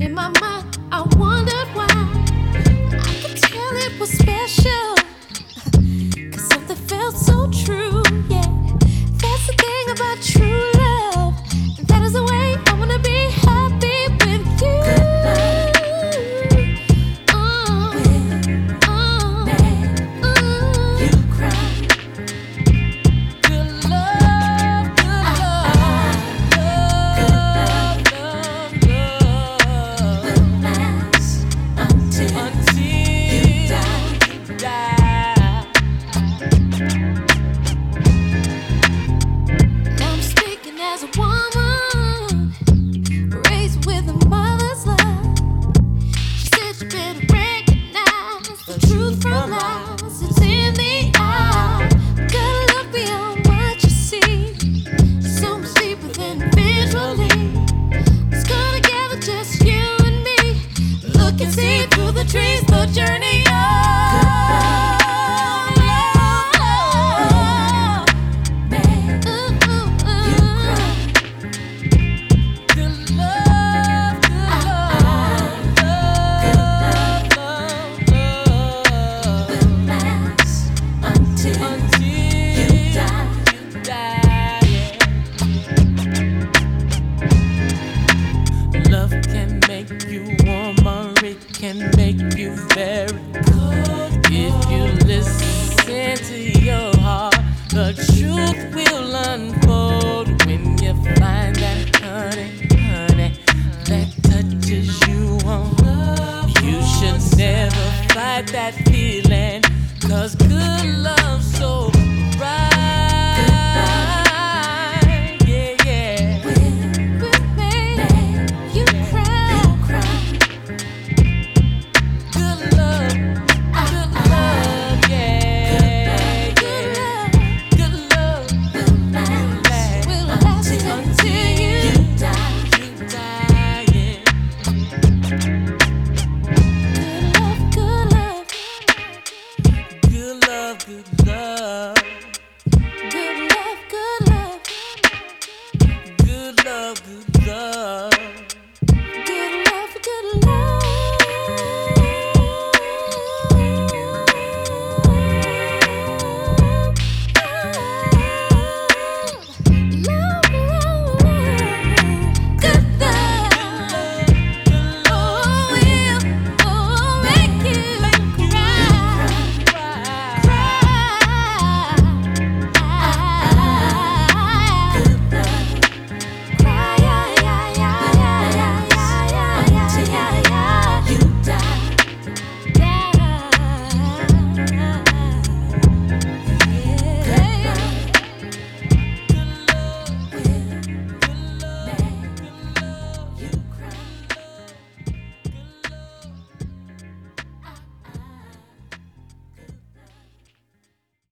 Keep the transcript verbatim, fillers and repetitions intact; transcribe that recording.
In my mind, I wondered why. I could tell it was special, 'cause something felt so true, yeah. That's the thing about true love, and that is the way I wanna be happy with you. Uh, uh, uh, you cry. Good love, good love, good love, love, love will last until, until you die. You die. Now I'm speaking as a woman, raised with a mother's love. She said you better recognize the truth from lies. It's in the eye. Gotta look beyond what you see. So much deeper than visually. Let's go together, just you and me. Look and see through the trees, the journey of love. Ooh, ooh, ooh. Good love, good love, love, love, love will last until, until you die. You die, yeah. Love can make you warmer, it can make you very cold.